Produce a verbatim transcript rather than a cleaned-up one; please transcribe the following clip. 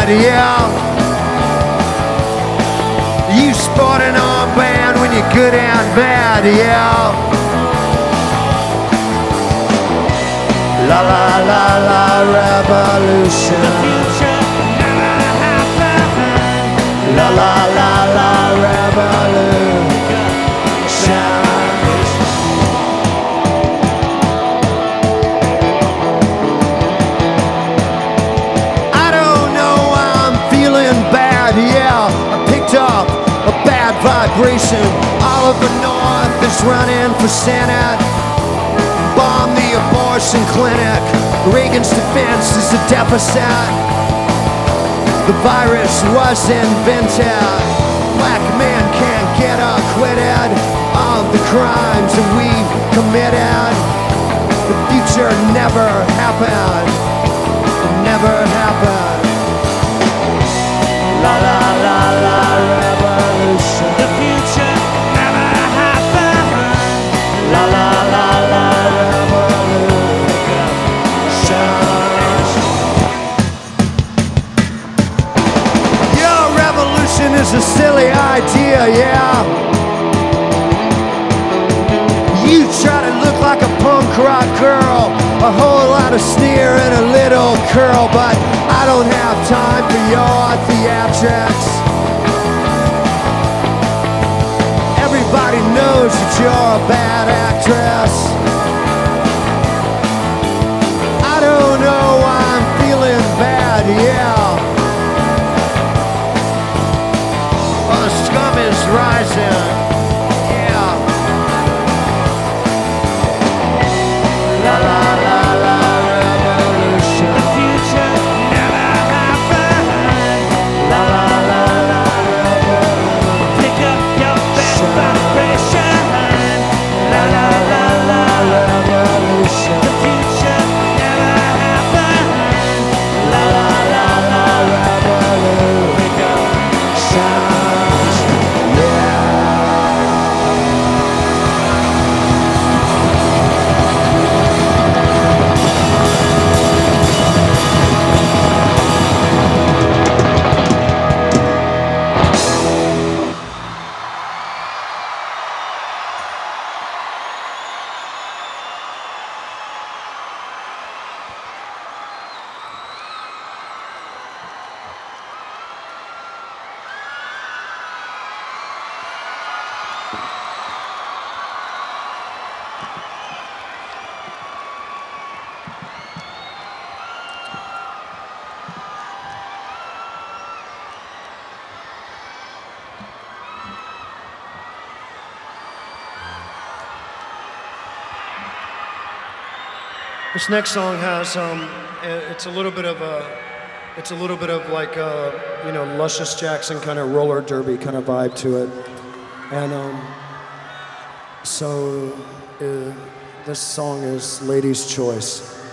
bad, yeah. You sport an armband when you're good and bad, yeah. La la la la revolution. The future never happened. La la la la revolution. I don't know why I'm feeling bad, yeah. I picked up a bad vibration. Oliver North is running for Senate. Bomb the abortion clinic. Reagan's defense is a deficit. The virus was invented. Black men can't get acquitted of the crimes that we committed. The future never happened. It never happened. La la la la revolution. The future never happened. La la la la revolution. Your revolution is a silly idea, yeah. You try to look like a punk rock girl, a whole lot of sneer and a little curl, but I don't have time for your theatrics. Everybody knows that you're a bad actress. I don't know why I'm feeling bad, yeah. Well, the scum is rising, yeah. La la la la revolution. The future never happened. La la la la revolution. Pick up your best vibration. La la la la revolution. The future never happened. La la la la revolution. Pick up This next song has, um, it's a little bit of a, it's a little bit of like a, you know, Luscious Jackson kind of roller derby kind of vibe to it. And um, so uh, this song is Lady's Choice.